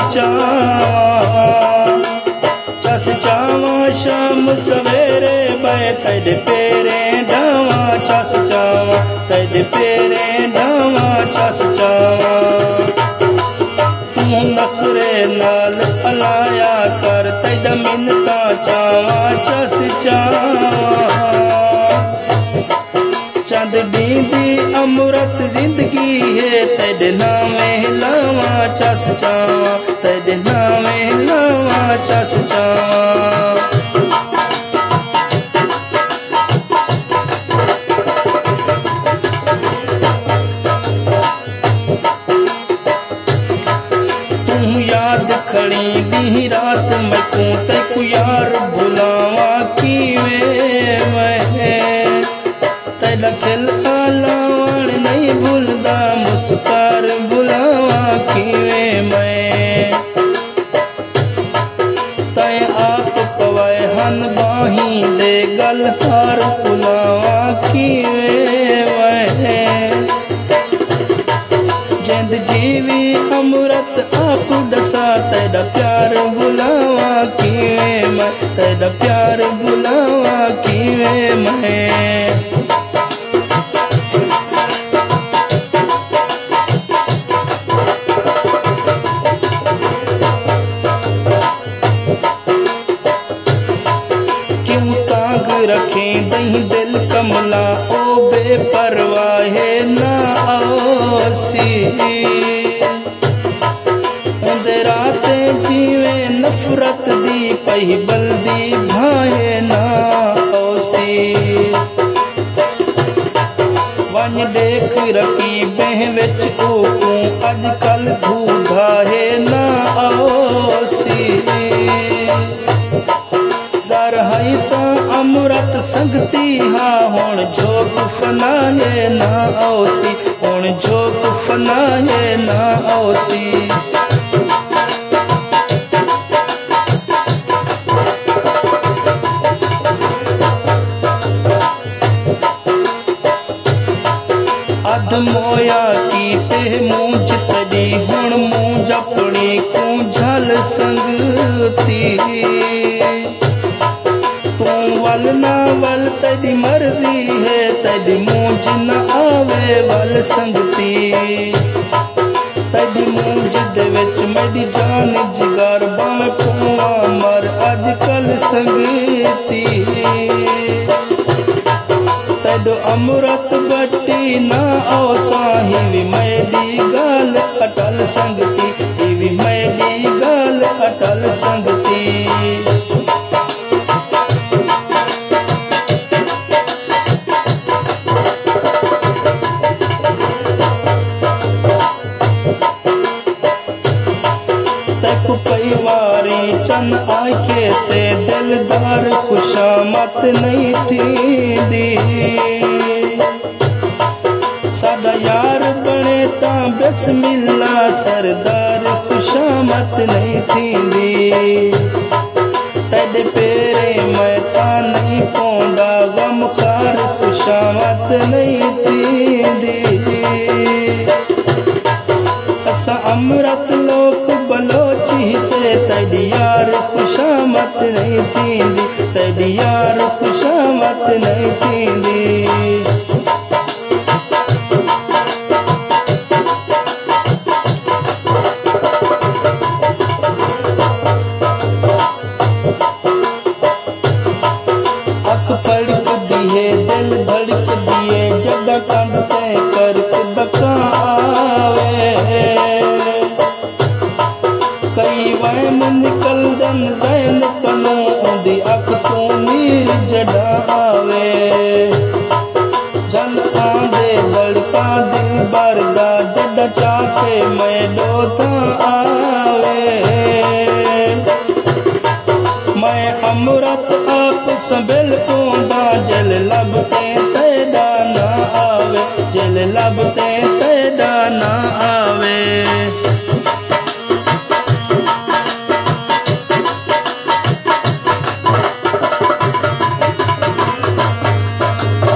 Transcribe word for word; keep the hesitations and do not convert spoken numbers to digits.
चावा चस चावा शाम सवेरे बै तेरे पेरे डावा चस चावा तेरे पेरे डावा चस चावा तू नखरे नाल अलाया कर तेरा मिन्नता चावा चस चावा चंद दीदी अमृत जिंदगी है तेरे नामे लावा चस चावा तेरे नामे लावा चस चावा खड़ी दी रात मैं तू तेकू यार भुलावा किवें मैं तेरा खिल आलावण नहीं भूलदा मुस्कार बुलावा किवें मैं तय आप पवाए हन बाही दे गल हार बुलावा किवें मैं जिंद जीवी अमृत आप दसा तेरा प्यार बुलावा किवें मैं तेरा प्यार बुलावा किवें मैं क्यों ताग रखें दही दिल कमला ओ बेपरवाहे ना आसी राते जीवे नफरत दी पही बल्दी भाए ना ओसी वन देख रखी बह विच ओकू अजकल धूधा है ना ओसी जर है ता अमृत संगती हा हुण झोक फना है ना ओसी हुण झोक फना है ना ओसी अध मोया की ते मूंझ तड़ी हुण मूंझ अपनी को झल संगती तू वल ना वल तेरी मर्जी है तेरी मूंझ न आवे वल संगती तेरी मूंझ दे विच मेरी जान जिगर बावें पवा मर अजकल संगती तेडो अमृत बट्टी ना ओ साही भी मेरी गाल अटल संगती भी मेरी गाल अटल संगती तक परिवारी चन आखे से दिलदार खुशामत नहीं थी दी सादा यार बने ता बिस्मिल्ला सरदार खुशामत नहीं थी दी तेरे पेरे मैं ता नहीं पौंदा गम खार खुशामत नहीं थी दी असा अमृत लोक बलोची से तेरी यार खुशामत नहीं थींदी तेरी यार खुशामत नहीं थींदी अख फड़क दिए दिल धड़क दिए जगह कंध तय करक बका आवे कई वहम निकल दन जैन कलों दी अख तो नीर जड़ा आवे जल आंदे लड़का दिल बरदा जड़ा चाके मैं डोथा आवे मैं अमृत आप संभल पोंदा जल लभते तेरा ना आवे जल लभते तेरा ना आवे।